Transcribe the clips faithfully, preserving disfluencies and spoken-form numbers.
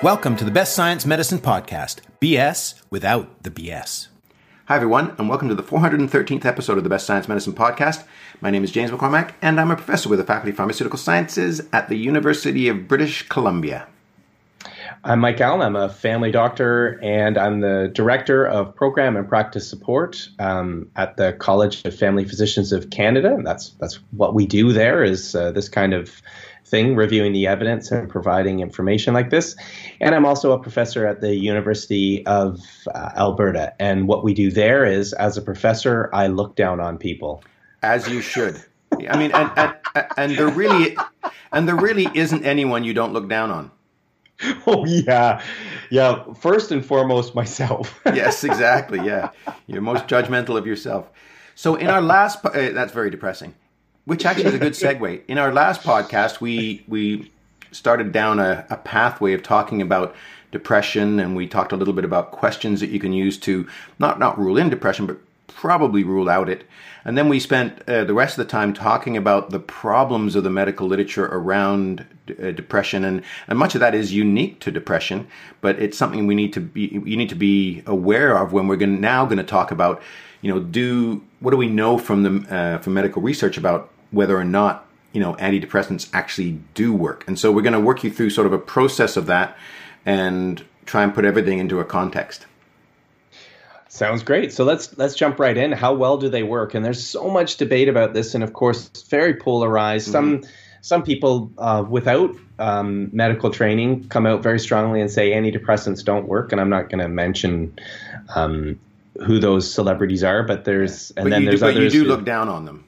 Welcome to the Best Science Medicine Podcast, B S without the B S. Hi everyone, and welcome to the four hundred thirteenth episode of the Best Science Medicine Podcast. My name is James McCormack, and I'm a professor with the Faculty of Pharmaceutical Sciences at the University of British Columbia. I'm Mike Allen. I'm a family doctor, and I'm the Director of Program and Practice Support um, at the College of Family Physicians of Canada. And that's that's what we do there is uh, this kind of thing, reviewing the evidence and providing information like this. And I'm also a professor at the University of uh, Alberta. And what we do there is, as a professor, I look down on people. As you should. I mean, and, and, and there really, and there really isn't anyone you don't look down on. Oh, yeah. Yeah. First and foremost, myself. Yes, exactly. Yeah. You're most judgmental of yourself. So in our last, po- uh, that's very depressing, which actually is a good segue. In our last podcast, we we started down a, a pathway of talking about depression, and we talked a little bit about questions that you can use to not, not rule in depression, but probably rule out it. And then we spent uh, the rest of the time talking about the problems of the medical literature around uh, depression, and, and much of that is unique to depression, but it's something we need to be you need to be aware of when we're gonna, now going to talk about, you know, do what do we know from the uh, from medical research about whether or not, you know, antidepressants actually do work. And so we're going to work you through sort of a process of that and try and put everything into a context. Sounds great. So let's let's jump right in. How well do they work? And there's so much debate about this, and of course, it's very polarized. Mm-hmm. Some some people uh, without um, medical training come out very strongly and say antidepressants don't work. And I'm not going to mention um, who those celebrities are, but there's and but then you there's do, others. But you do who, look down on them.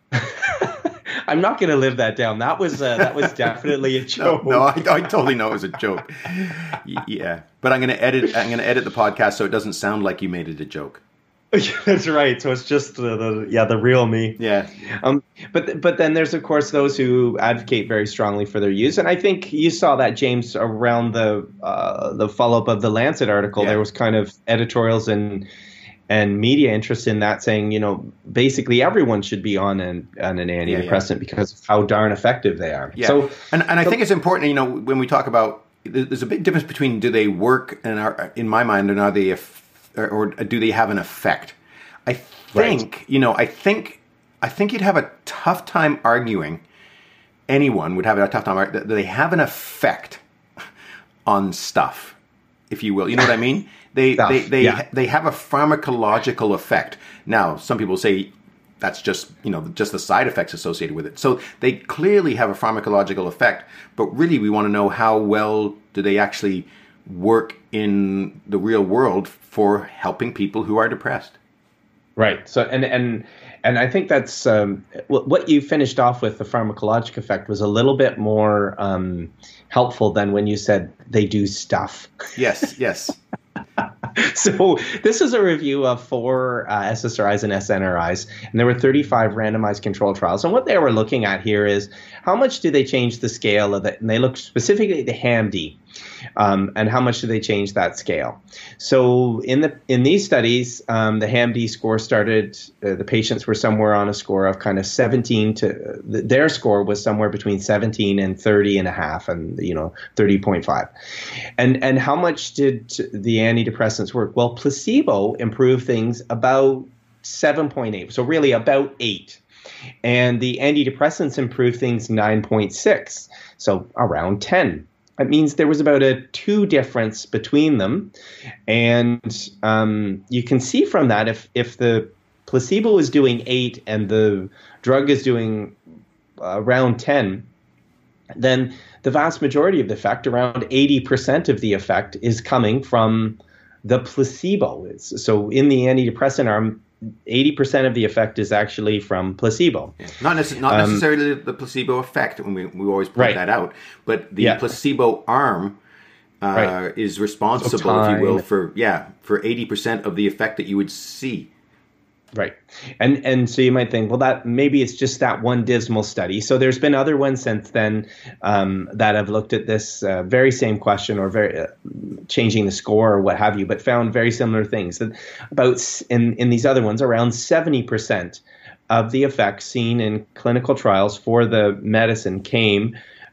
I'm not going to live that down. That was uh, that was definitely a joke. No, no I, I totally know it was a joke. Yeah, but I'm going to edit. I'm going to edit the podcast so it doesn't sound like you made it a joke. That's right. So it's just the, the yeah the real me. Yeah. Um. But but then there's of course those who advocate very strongly for their use, and I think you saw that, James, around the uh, the follow up of the Lancet article. Yeah. There was kind of editorials and. And media interest in that, saying, you know, basically everyone should be on an on an antidepressant yeah, yeah. because of how darn effective they are. Yeah. So, and and I so, think it's important, you know, when we talk about, there's a big difference between do they work and are, in my mind, and are they, or, or do they have an effect? I think, right. you know, I think, I think you'd have a tough time arguing. Anyone would have a tough time arguing that they have an effect on stuff, if you will. You know what I mean? They Stuff, they they, yeah. they have a pharmacological effect. Now, some people say that's just, you know, just the side effects associated with it. So they clearly have a pharmacological effect, but really we want to know how well do they actually work in the real world for helping people who are depressed. Right. So and and and I think that's um, what you finished off with, the pharmacologic effect, was a little bit more um, helpful than when you said they do stuff. Yes. Yes. So this is a review of four uh, S S R Is and S N R Is, and there were thirty-five randomized control trials. And what they were looking at here is how much do they change the scale of it? And they looked specifically at the HAM-D, um, and how much do they change that scale? So in the in these studies, um, the HAM-D score started. Uh, the patients were somewhere on a score of kind of seventeen to uh, their score was somewhere between seventeen and thirty and a half, and you know thirty point five. And and how much did the antidepressants work? Well, placebo improved things about seven point eight, so really about eight. And the antidepressants improved things nine point six, so around ten. That means there was about a two difference between them. And um, you can see from that, if, if the placebo is doing eight and the drug is doing uh, around ten, then the vast majority of the effect, around eighty percent of the effect, is coming from the placebo. It's, so in the antidepressant arm, eighty percent of the effect is actually from placebo. Yeah. Not, necess- not um, necessarily the placebo effect, and we, we always point right. that out, but the yeah. placebo arm uh, right. is responsible, so if you will, for yeah for eighty percent of the effect that you would see. Right. And and so you might think, well, that maybe it's just that one dismal study. So there's been other ones since then um, that have looked at this uh, very same question, or very uh, changing the score or what have you, but found very similar things. That about in, in these other ones, around seventy percent of the effects seen in clinical trials for the medicine came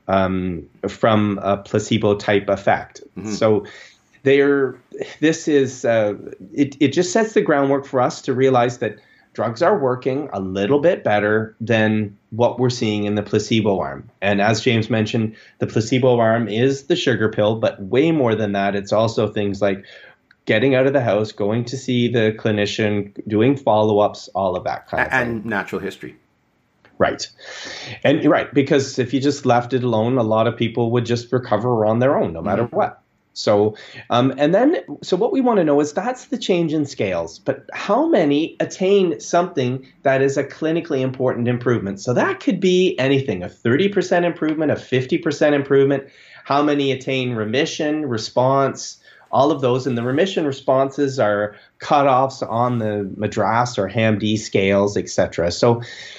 um, from a placebo type effect. Mm-hmm. So they're, this is, uh, it, it just sets the groundwork for us to realize that drugs are working a little bit better than what we're seeing in the placebo arm. And as James mentioned, the placebo arm is the sugar pill, but way more than that. It's also things like getting out of the house, going to see the clinician, doing follow-ups, all of that kind of and thing. natural history. Right. And you're right, because if you just left it alone, a lot of people would just recover on their own, no matter mm-hmm. what. So, um, and then, so what we want to know is that's the change in scales, but how many attain something that is a clinically important improvement? So that could be anything, a thirty percent improvement, a fifty percent improvement, how many attain remission, response, all of those. And the remission responses are cutoffs on the MADRS or HAM-D scales, et cetera. So,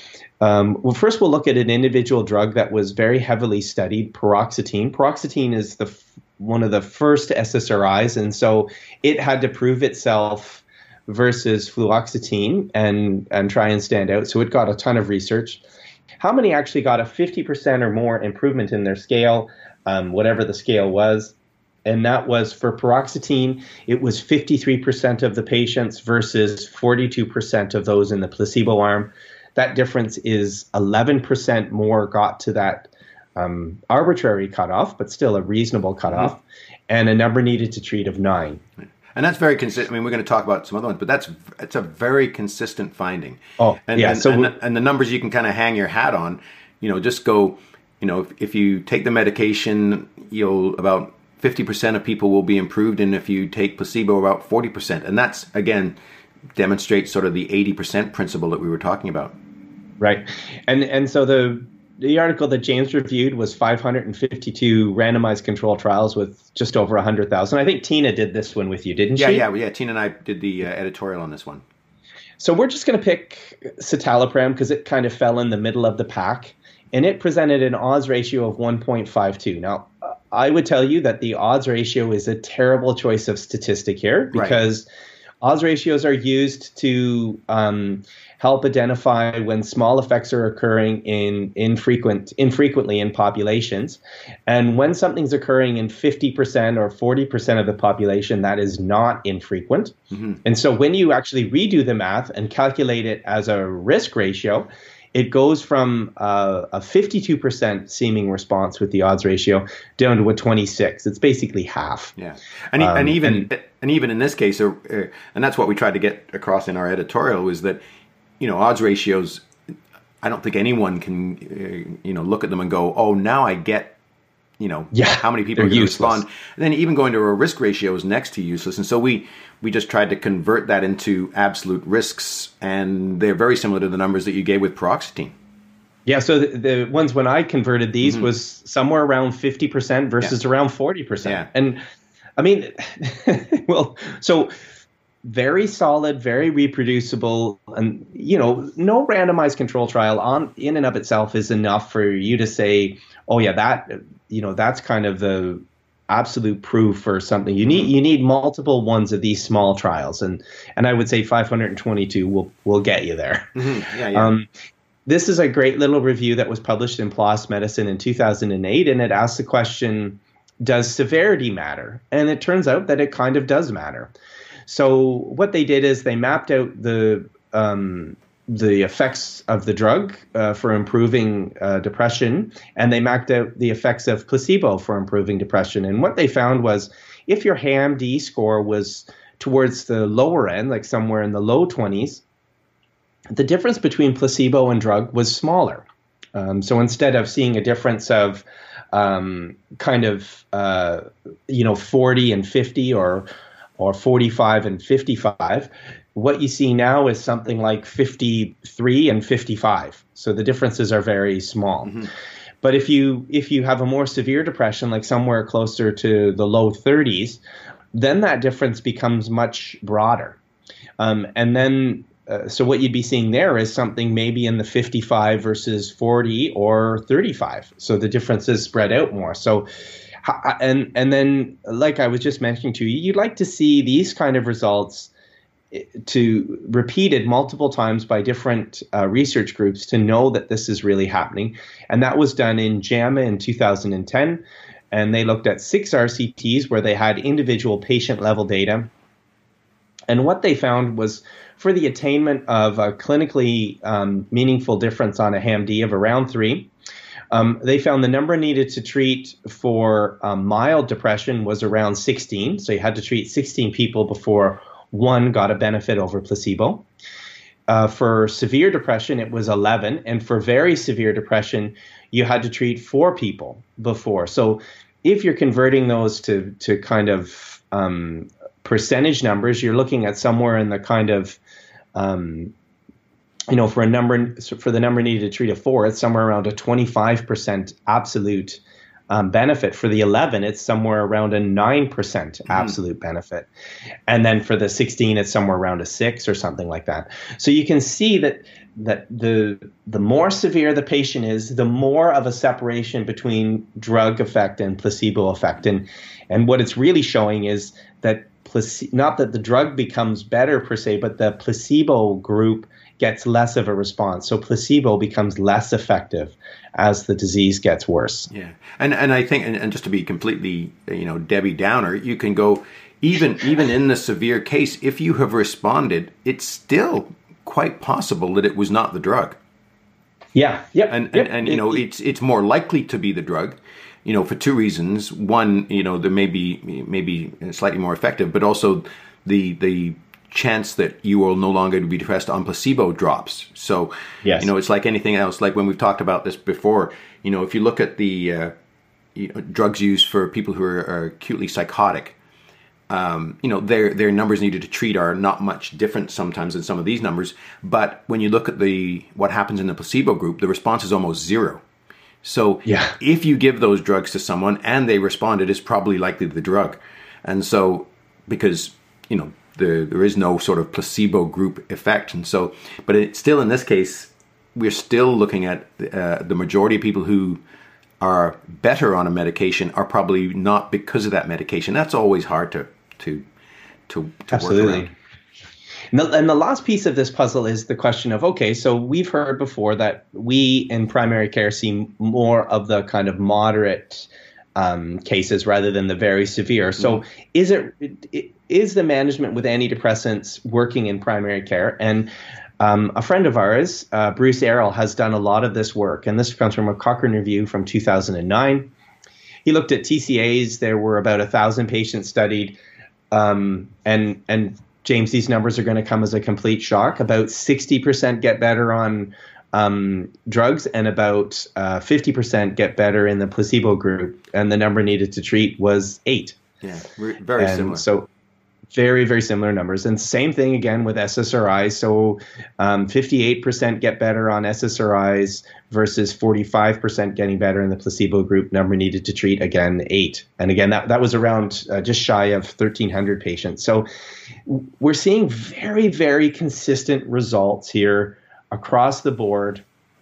Um, well, first we'll look at an individual drug that was very heavily studied, paroxetine. Paroxetine is the f- one of the first S S R Is, and so it had to prove itself versus fluoxetine and and try and stand out. So it got a ton of research. How many actually got a fifty percent or more improvement in their scale, um, whatever the scale was? And that was for paroxetine, it was fifty-three percent of the patients versus forty-two percent of those in the placebo arm. That difference is eleven percent more got to that um, arbitrary cutoff, but still a reasonable cutoff, mm-hmm. and a number needed to treat of nine. And that's very consistent. I mean, we're going to talk about some other ones, but that's it's a very consistent finding. Oh, and, yeah. And, so and, and the numbers you can kind of hang your hat on, you know, just go, you know, if, if you take the medication, you'll about fifty percent of people will be improved, and if you take placebo, about forty percent. And that's, again, demonstrates sort of the eighty percent principle that we were talking about. Right. And and so the the article that James reviewed was five hundred fifty-two randomized control trials with just over one hundred thousand. I think Tina did this one with you, didn't yeah, she? Yeah, yeah. Tina and I did the uh, editorial on this one. So we're just going to pick citalopram because it kind of fell in the middle of the pack, and it presented an odds ratio of one point five two. Now, I would tell you that the odds ratio is a terrible choice of statistic here because right. odds ratios are used to um, help identify when small effects are occurring in infrequent, infrequently in populations. And when something's occurring in fifty percent or forty percent of the population, that is not infrequent. Mm-hmm. And so when you actually redo the math and calculate it as a risk ratio, it goes from uh, a fifty-two percent seeming response with the odds ratio down to a twenty-six. It's basically half. Yeah, and um, and even and, and even in this case, uh, and that's what we tried to get across in our editorial, was that, you know, odds ratios, I don't think anyone can, uh, you know, look at them and go, oh, now I get, you know, yeah, how many people are going to respond. And then even going to a risk ratio is next to useless. And so we, we just tried to convert that into absolute risks, and they're very similar to the numbers that you gave with paroxetine. Yeah, so the, the ones when I converted these mm-hmm. was somewhere around fifty percent versus yeah. around forty percent. Yeah. And I mean, well, so very solid, very reproducible, and, you know, no randomized control trial on in and of itself is enough for you to say, oh yeah, that, you know, that's kind of the absolute proof for something. You need you need multiple ones of these small trials, and and I would say five hundred twenty-two will will get you there. Mm-hmm. Yeah, yeah. Um, this is a great little review that was published in PLOS Medicine in two thousand eight, and it asks the question, does severity matter? And it turns out that it kind of does matter. So what they did is they mapped out the um, the effects of the drug uh, for improving uh, depression, and they mapped out the effects of placebo for improving depression. And what they found was if your HAM-D score was towards the lower end, like somewhere in the low twenties, the difference between placebo and drug was smaller. Um, so instead of seeing a difference of um, kind of, uh, you know, forty and fifty or or forty-five and fifty-five, what you see now is something like fifty-three and fifty-five. So the differences are very small. Mm-hmm. But if you if you have a more severe depression, like somewhere closer to the low thirties, then that difference becomes much broader. Um, and then, uh, so what you'd be seeing there is something maybe in the fifty-five versus forty or thirty-five. So the differences spread out more. So And and then, like I was just mentioning to you, you'd like to see these kind of results to repeated multiple times by different uh, research groups to know that this is really happening. And that was done in JAMA in two thousand ten. And they looked at six R C Ts where they had individual patient level data. And what they found was for the attainment of a clinically um, meaningful difference on a H A M D of around three, um, they found the number needed to treat for um, mild depression was around sixteen. So you had to treat sixteen people before one got a benefit over placebo. Uh, for severe depression, it was eleven. And for very severe depression, you had to treat four people before. So if you're converting those to, to kind of um, percentage numbers, you're looking at somewhere in the kind of, um, you know, for a number, for the number needed to treat a four, it's somewhere around a twenty-five percent absolute Um, benefit. For the eleven, it's somewhere around a nine percent absolute mm. benefit. And then for the sixteen, it's somewhere around a six or something like that. So you can see that that the the more severe the patient is, the more of a separation between drug effect and placebo effect. And and what it's really showing is that place- not that the drug becomes better per se, but the placebo group gets less of a response. So placebo becomes less effective as the disease gets worse. Yeah. And and I think, and, and just to be completely, you know, Debbie Downer, you can go, even even in the severe case, if you have responded, it's still quite possible that it was not the drug. Yeah. Yep. And, yep. and, and you know, it, it's it's more likely to be the drug, you know, for two reasons. One, you know, there may be maybe slightly more effective, but also the the chance that you will no longer be depressed on placebo drops. So, yes. you know, it's like anything else. Like when we've talked about this before, you know, if you look at the uh, you know, drugs used for people who are, are acutely psychotic, um, you know, their their numbers needed to treat are not much different sometimes than some of these numbers. But when you look at the what happens in the placebo group, the response is almost zero. So yeah. if you give those drugs to someone and they responded, it's probably likely the drug. And so because, you know, The, there is no sort of placebo group effect. And so, but it's still, in this case, we're still looking at uh, the majority of people who are better on a medication are probably not because of that medication. That's always hard to, to, to, to Absolutely. work around. And the, and the last piece of this puzzle is the question of, okay, so we've heard before that we in primary care see more of the kind of moderate Um, cases rather than the very severe. So mm. is it, it is the management with antidepressants working in primary care? And um, a friend of ours, uh, Bruce Errol, has done a lot of this work. And this comes from a Cochrane review from two thousand nine. He looked at T C As. There were about a thousand patients studied. Um, and, and James, these numbers are going to come as a complete shock. About sixty percent get better on Um, drugs, and about uh, fifty percent get better in the placebo group, and the number needed to treat was eight. Yeah, very and similar. So very, very similar numbers. And same thing again with S S R Is. So um, fifty-eight percent get better on S S R Is versus forty-five percent getting better in the placebo group. Number needed to treat, again, eight. And again, that, that was around uh, just shy of thirteen hundred patients. So we're seeing very, very consistent results here across the board,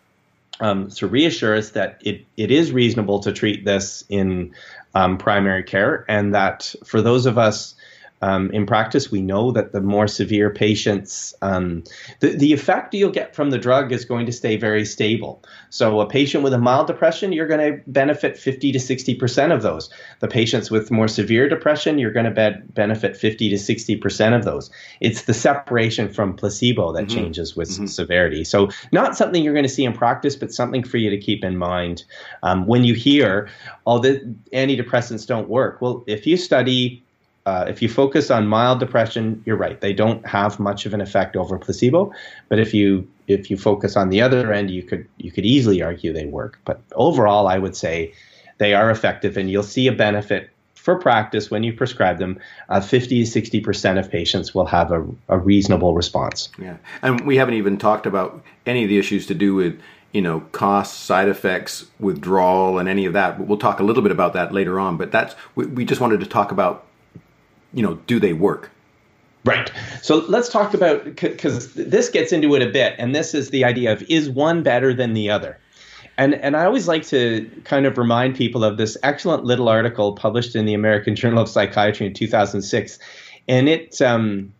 um, to reassure us that it, it is reasonable to treat this in um, primary care, and that for those of us um, in practice, we know that the more severe patients, um, the, the effect you'll get from the drug is going to stay very stable. So a patient with a mild depression, you're going to benefit fifty to sixty percent of those. The patients with more severe depression, you're going to be- benefit fifty to sixty percent of those. It's the separation from placebo that mm-hmm. changes with mm-hmm. severity. So not something you're going to see in practice, but something for you to keep in mind um, when you hear, oh, the antidepressants don't work. Well, if you study Uh, if you focus on mild depression, you're right. They don't have much of an effect over placebo. But if you if you focus on the other end, you could you could easily argue they work. But overall, I would say they are effective, and you'll see a benefit for practice when you prescribe them. Uh, fifty to sixty percent of patients will have a, a reasonable response. Yeah, and we haven't even talked about any of the issues to do with, you know, costs, side effects, withdrawal, and any of that. But we'll talk a little bit about that later on. But that's we, we just wanted to talk about, you know, do they work? Right. So let's talk about, because this gets into it a bit, and this is the idea of, is one better than the other? And and I always like to kind of remind people of this excellent little article published in the American Journal of Psychiatry in two thousand six. And it um,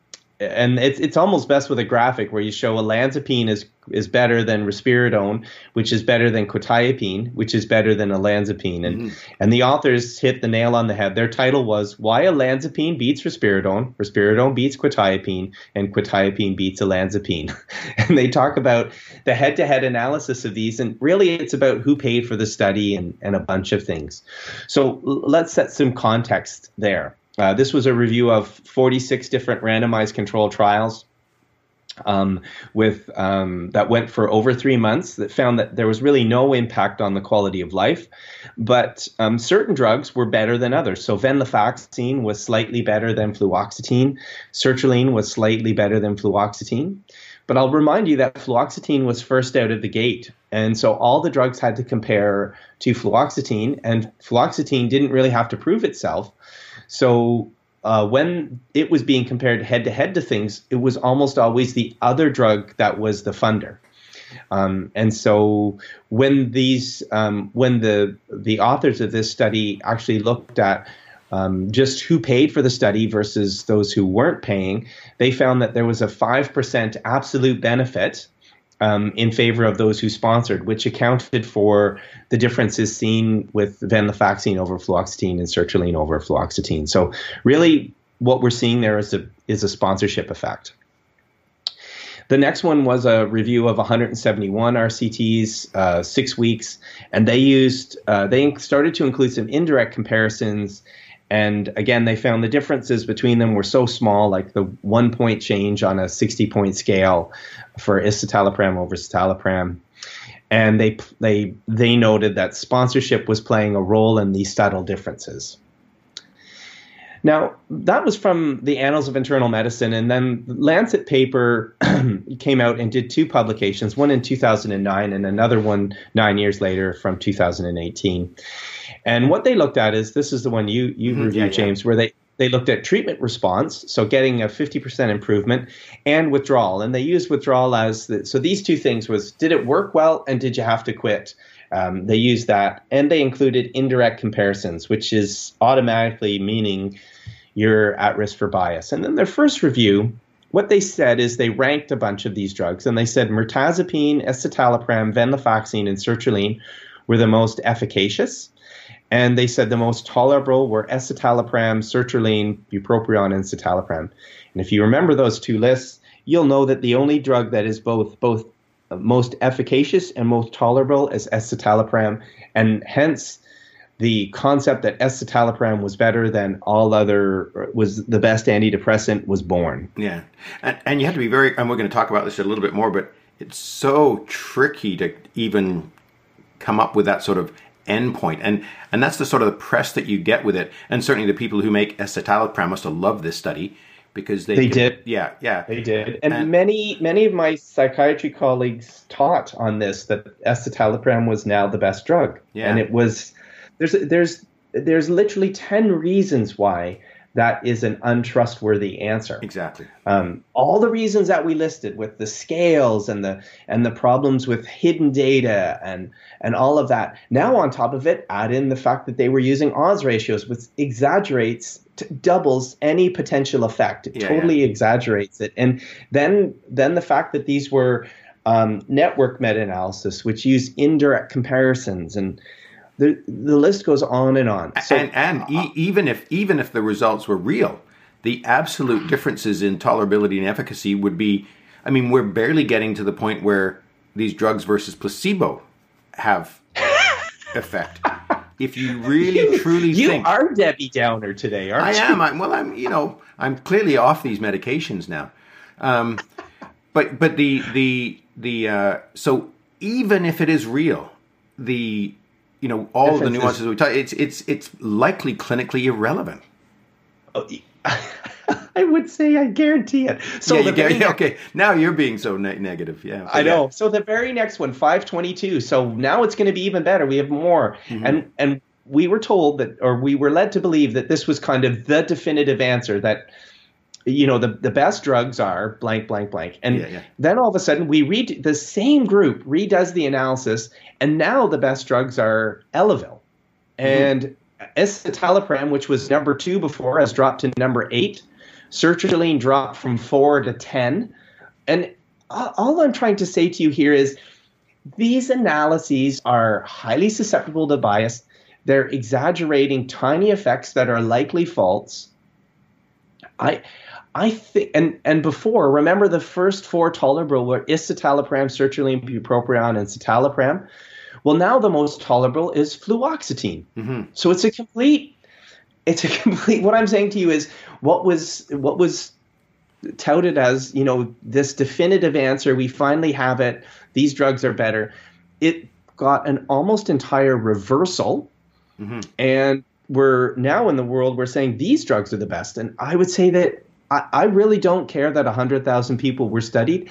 and it's it's almost best with a graphic where you show olanzapine is is better than risperidone, which is better than quetiapine, which is better than olanzapine. And mm-hmm. and the authors hit the nail on the head. Their title was Why Olanzapine Beats Risperidone, Risperidone Beats Quetiapine, and Quetiapine Beats Olanzapine. And they talk about the head-to-head analysis of these, and really it's about who paid for the study and, and a bunch of things. So let's set some context there. Uh, this was a review of forty-six different randomized controlled trials um, with um, that went for over three months that found that there was really no impact on the quality of life, but um, certain drugs were better than others. So venlafaxine was slightly better than fluoxetine. Sertraline was slightly better than fluoxetine. But I'll remind you that fluoxetine was first out of the gate. And so all the drugs had to compare to fluoxetine, and fluoxetine didn't really have to prove itself. So uh, when it was being compared head-to-head to things, it was almost always the other drug that was the funder. Um, and so when these, um, when the the authors of this study actually looked at um, just who paid for the study versus those who weren't paying, they found that there was a five percent absolute benefit Um, in favor of those who sponsored, which accounted for the differences seen with venlafaxine over fluoxetine and sertraline over fluoxetine. So really what we're seeing there is a, is a sponsorship effect. The next one was a review of one hundred seventy-one R C Ts, uh, six weeks, and they used, uh, they started to include some indirect comparisons. And again, they found the differences between them were so small, like the one point change on a sixty point scale for escitalopram over citalopram. And they they they noted that sponsorship was playing a role in these subtle differences. Now, that was from the Annals of Internal Medicine, and then the Lancet paper came out and did two publications, one in two thousand nine and another one nine years later from two thousand eighteen. And what they looked at is, this is the one you, you mm-hmm, reviewed, yeah, James, yeah. where they, they looked at treatment response, so getting a fifty percent improvement, and withdrawal. And they used withdrawal as, the, so these two things was, did it work well and did you have to quit? Um, they used that, and they included indirect comparisons, which is automatically meaning you're at risk for bias. And then their first review, what they said is they ranked a bunch of these drugs, and they said mirtazapine, escitalopram, venlafaxine, and sertraline were the most efficacious. And they said the most tolerable were escitalopram, sertraline, bupropion, and citalopram. And if you remember those two lists, you'll know that the only drug that is both both most efficacious and most tolerable is escitalopram. And hence, the concept that escitalopram was better than all other, was the best antidepressant, was born. Yeah. And, and you have to be very, and we're going to talk about this a little bit more, but it's so tricky to even come up with that sort of endpoint, and and that's the sort of the press that you get with it. And certainly the people who make escitalopram must have loved this study, because they they could, did yeah yeah they did and, and many many of my psychiatry colleagues taught on this, that escitalopram was now the best drug. Yeah. And it was, there's there's there's literally ten reasons why that is an untrustworthy answer. Exactly. Um, all the reasons that we listed, with the scales and the and the problems with hidden data and and all of that. Now on top of it, add in the fact that they were using odds ratios, which exaggerates, t- doubles any potential effect. It yeah, totally yeah. exaggerates it. And then then the fact that these were um, network meta-analysis, which use indirect comparisons, and The the list goes on and on. So, and and e- even if even if the results were real, the absolute differences in tolerability and efficacy would be, I mean, we're barely getting to the point where these drugs versus placebo have effect. If you really you, truly you think, you are Debbie Downer today, aren't I you? I am. I'm, well, I'm. You know, I'm clearly off these medications now. Um, but but the the the uh, so even if it is real, the you know, all of the nuances we talk, it's it's it's likely clinically irrelevant. Oh, I would say, I guarantee it. So yeah, the you very guarantee, okay, now you're being so ne- negative. Yeah, I know. Yeah. So the very next one, five twenty-two. So now it's going to be even better. We have more, mm-hmm. and and we were told that, or we were led to believe that this was kind of the definitive answer, that, you know, the, the best drugs are blank, blank, blank. And yeah, yeah. then all of a sudden we read, the same group redoes the analysis, and now the best drugs are Elavil. And mm-hmm. escitalopram, which was number two before, has dropped to number eight. sertraline dropped from four to ten. And all I'm trying to say to you here is these analyses are highly susceptible to bias. They're exaggerating tiny effects that are likely false. I I think, and, and before, remember the first four tolerable were escitalopram, sertraline, bupropion, and citalopram. Well, now the most tolerable is fluoxetine. Mm-hmm. So it's a complete, it's a complete, what I'm saying to you is what was, what was touted as, you know, this definitive answer, we finally have it, these drugs are better. It got an almost entire reversal. Mm-hmm. And we're now in the world, we're saying these drugs are the best. And I would say that I, I really don't care that one hundred thousand people were studied.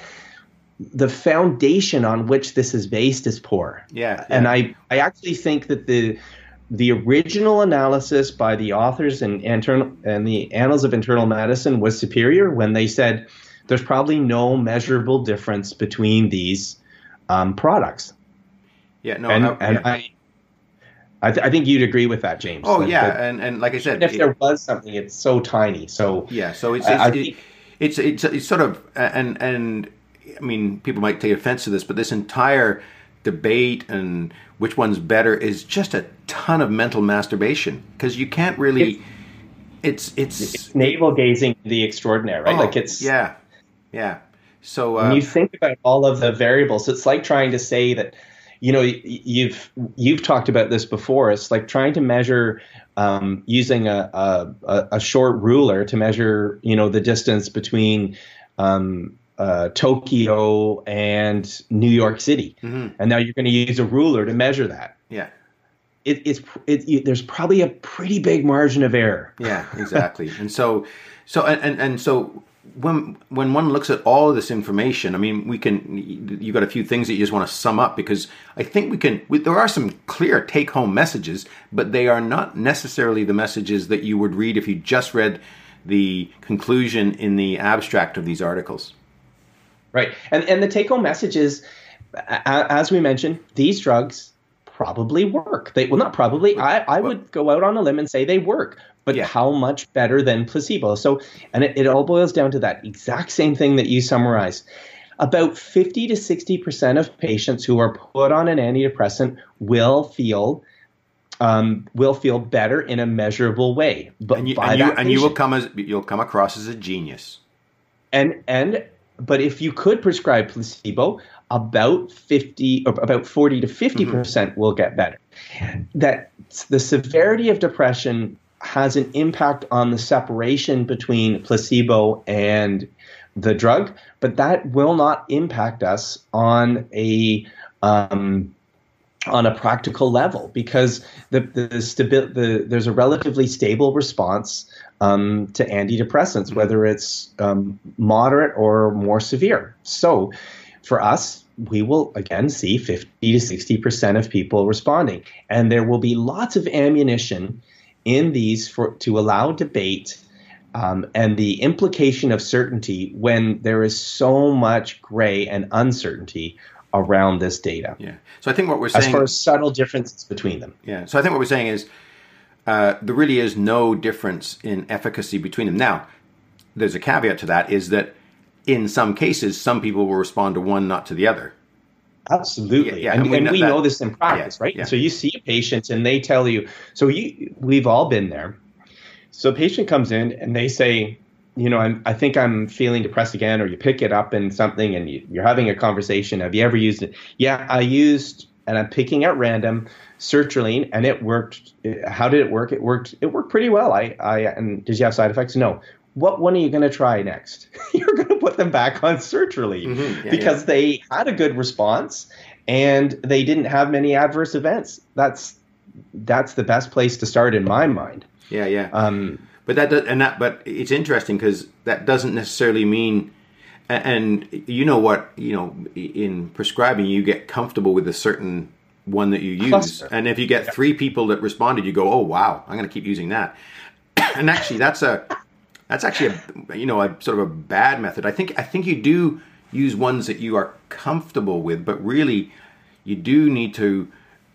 The foundation on which this is based is poor. Yeah, yeah. And I, I actually think that the the original analysis by the authors in internal and the Annals of Internal Medicine was superior when they said there's probably no measurable difference between these um, products. Yeah, no, and, no and yeah. I, I, th- I think you'd agree with that, James. Oh that, yeah, that and and like I said, if it, there was something, it's so tiny. So yeah, so it's I, it's, I it, think, it's it's it's sort of and and I mean people might take offense to this, but this entire debate and which one's better is just a ton of mental masturbation because you can't really. It's it's, it's, it's navel gazing the extraordinary, right? Oh, like it's yeah, yeah. So uh, when you think about all of the variables, it's like trying to say that. You know, you've you've talked about this before. It's like trying to measure um, using a, a a short ruler to measure, you know, the distance between um, uh, Tokyo and New York City, mm-hmm. and now you're going to use a ruler to measure that. Yeah, it, it's it, it, there's probably a pretty big margin of error. Yeah, exactly. and so, so and, and and so. When when one looks at all of this information, I mean, we can. You got a few things that you just want to sum up because I think we can. We, there are some clear take-home messages, but they are not necessarily the messages that you would read if you just read the conclusion in the abstract of these articles. Right, and and the take-home message is, as we mentioned, these drugs probably work. They well, not probably. I I would go out on a limb and say they work. But yeah. How much better than placebo? So, and it, it all boils down to that exact same thing that you summarized. About fifty to sixty percent of patients who are put on an antidepressant will feel um, will feel better in a measurable way. But and you, by and, you, that and you will come as you'll come across as a genius. And and but if you could prescribe placebo, about fifty or about forty to fifty percent mm-hmm. will get better. That the severity of depression has an impact on the separation between placebo and the drug, but that will not impact us on a um, on a practical level because the the, stabi- the there's a relatively stable response um, to antidepressants, whether it's um, moderate or more severe. So, for us, we will again see fifty to sixty percent of people responding, and there will be lots of ammunition in these for to allow debate um, and the implication of certainty when there is so much gray and uncertainty around this data. Yeah. So I think what we're saying, as far as subtle differences between them. Yeah. So I think what we're saying is uh, there really is no difference in efficacy between them. Now, there's a caveat to that is that in some cases, some people will respond to one, not to the other. Absolutely. Yeah, yeah. And, and we, and know, we that, know this in practice, yeah, right? Yeah. So you see a patient and they tell you, so you, we've all been there. So a patient comes in and they say, you know, I'm, I think I'm feeling depressed again, or you pick it up in something and you, you're having a conversation. Have you ever used it? Yeah, I used, and I'm picking at random, sertraline, and it worked. How did it work? It worked. It worked pretty well. I, I, and did you have side effects? No. What one are you going to try next? You're going to put them back on sertraline mm-hmm. yeah, because yeah. they had a good response and they didn't have many adverse events. That's that's the best place to start in my mind. Yeah, yeah. Um, but that does, and that but it's interesting because that doesn't necessarily mean. And you know what? You know, in prescribing, you get comfortable with a certain one that you use, cluster. And if you get yeah. three people that responded, you go, "Oh wow, I'm going to keep using that." And actually, that's a That's actually a you know a sort of a bad method. I think I think you do use ones that you are comfortable with, but really you do need to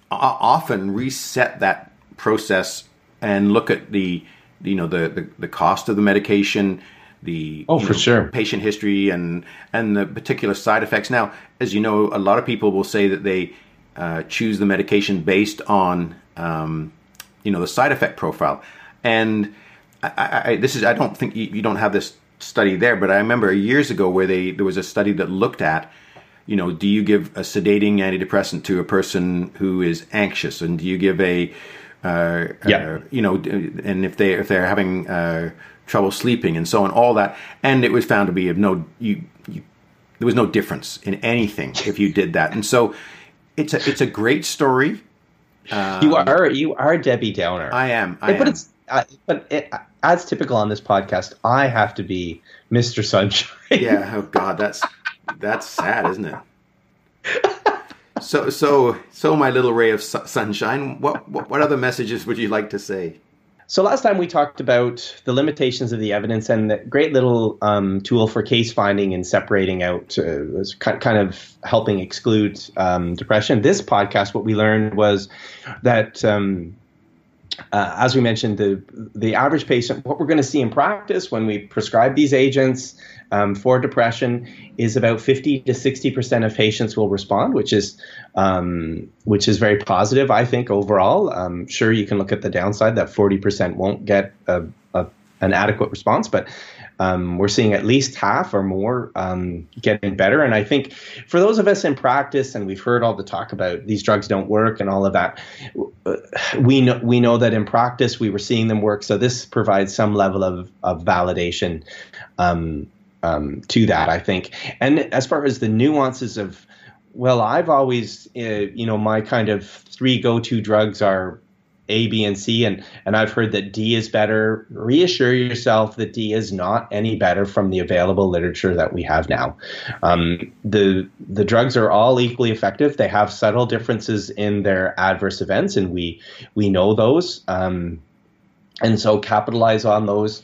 often reset that process and look at the you know the the, the cost of the medication, the oh, you for know, sure. patient history and and the particular side effects. Now, as you know, a lot of people will say that they uh, choose the medication based on um, you know the side effect profile. And I, I, I, this is I don't think you, you don't have this study there, but I remember years ago where they there was a study that looked at, you know, do you give a sedating antidepressant to a person who is anxious, and do you give a uh, yeah. uh, you know, and if they if they're having uh, trouble sleeping and so on, all that, and it was found to be of no you, you there was no difference in anything if you did that, and so it's a it's a great story. Um, you are you are Debbie Downer. I am. I but am. it's uh, but it, as typical on this podcast, I have to be Mister Sunshine. Yeah. Oh God, that's that's sad, isn't it? So so so my little ray of su- sunshine. What, what what other messages would you like to say? So last time we talked about the limitations of the evidence and the great little um, tool for case finding and separating out, uh, was kind of helping exclude um, depression. This podcast, what we learned was that, um, uh, as we mentioned, the the average patient, what we're going to see in practice when we prescribe these agents um, for depression is about fifty to sixty percent of patients will respond, which is um, which is very positive, I think, overall. Um, sure, you can look at the downside that forty percent won't get a, a, an adequate response, but um, we're seeing at least half or more um, getting better. And I think for those of us in practice, and we've heard all the talk about these drugs don't work and all of that, we know we know that in practice we were seeing them work. So this provides some level of, of validation um, um, to that, I think. And as far as the nuances of, well, I've always, uh, you know, my kind of three go-to drugs are A, B, and C, and, and I've heard that D is better. Reassure yourself that D is not any better from the available literature that we have now. Um, the the drugs are all equally effective. They have subtle differences in their adverse events, and we we know those. Um, and so capitalize on those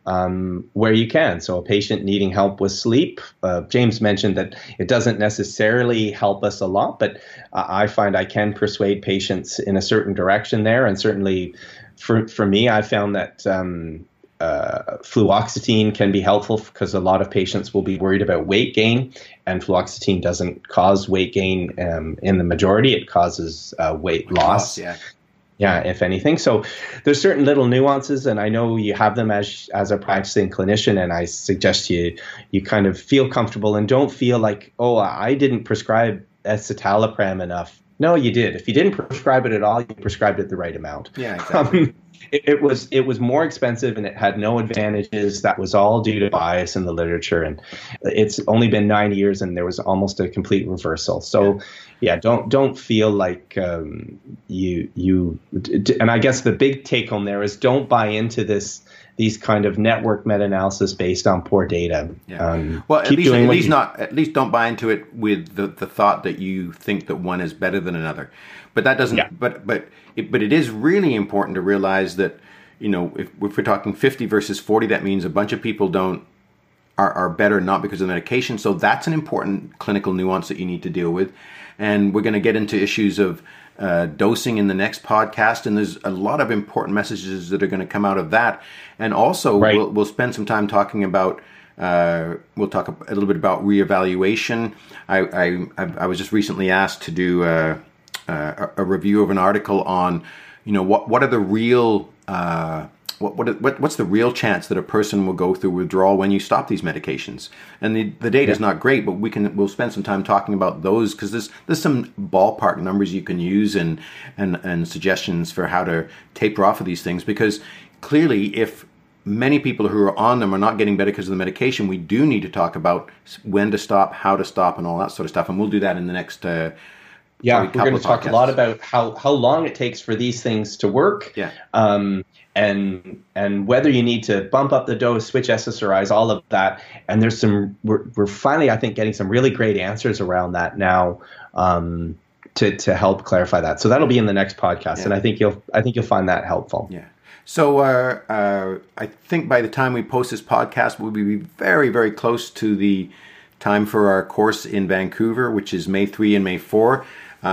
um, where you can. So a patient needing help with sleep, uh, James mentioned that it doesn't necessarily help us a lot, but uh, I find I can persuade patients in a certain direction there. And certainly for, for me, I found that um, uh, fluoxetine can be helpful because a lot of patients will be worried about weight gain, and fluoxetine doesn't cause weight gain um, in the majority. It causes uh, weight loss. Yeah. Yeah, if anything. So there's certain little nuances, and I know you have them as as a practicing clinician, and I suggest you you kind of feel comfortable and don't feel like, oh, I didn't prescribe escitalopram enough. No, you did. If you didn't prescribe it at all, you prescribed it the right amount. Yeah, exactly. Um, it, it was it was more expensive, and it had no advantages. That was all due to bias in the literature, and it's only been nine years, and there was almost a complete reversal. So. Yeah. Yeah, don't don't feel like um, you you and I guess the big take home there is don't buy into this these kind of network meta-analysis based on poor data. Yeah. Um, well, at keep least doing at what least you, not at least don't buy into it with the, the thought that you think that one is better than another. But that doesn't. Yeah. But but it, but it is really important to realize that, you know, if, if we're talking fifty versus forty, that means a bunch of people don't. Are, are better not because of the medication. So that's an important clinical nuance that you need to deal with. And we're going to get into issues of uh, dosing in the next podcast. And there's a lot of important messages that are going to come out of that. And also right. we'll, we'll spend some time talking about, uh, we'll talk a little bit about reevaluation. I, I, I was just recently asked to do a, a, a review of an article on, you know, what, what are the real, uh, What, what what's the real chance that a person will go through withdrawal when you stop these medications? And the, the data is not great, but we can we'll spend some time talking about those because there's there's some ballpark numbers you can use and and and suggestions for how to taper off of these things. Because clearly, if many people who are on them are not getting better because of the medication, we do need to talk about when to stop, how to stop, and all that sort of stuff. And we'll do that in the next. Uh, yeah, we're going to talk podcasts. a lot about how how long it takes for these things to work. Yeah. Um, and and whether you need to bump up the dose, switch S S R Is, all of that. And there's some, we're, we're finally, I think, getting some really great answers around that now um, to to help clarify that. So that'll be in the next podcast, yeah. and I think you'll I think you'll find that helpful. Yeah. So uh, uh, I think by the time we post this podcast, we'll be very very close to the time for our course in Vancouver, which is May third and May fourth.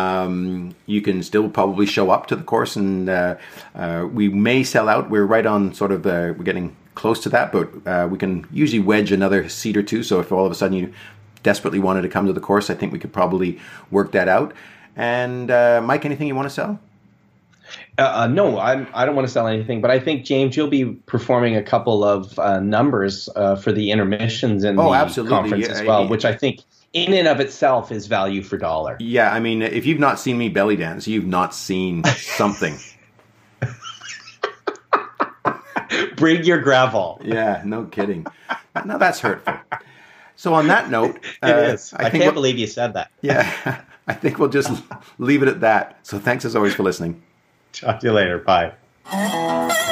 Um, you can still probably show up to the course, and uh, uh, we may sell out. We're right on sort of uh, we're getting close to that, but uh, we can usually wedge another seat or two. So if all of a sudden you desperately wanted to come to the course, I think we could probably work that out. And uh, Mike, anything you want to sell? Uh, uh, no, I'm, I don't want to sell anything, but I think, James, you'll be performing a couple of uh, numbers uh, for the intermissions in oh, the absolutely. conference yeah, as well, yeah. which I think in and of itself is value for dollar. Yeah, I mean, if you've not seen me belly dance, you've not seen something. Bring your gravel. Yeah, no kidding. Now that's hurtful. So on that note, it uh, is. I, I think can't we'll, believe you said that. Yeah, I think we'll just leave it at that. So thanks as always for listening. Talk to you later. Bye.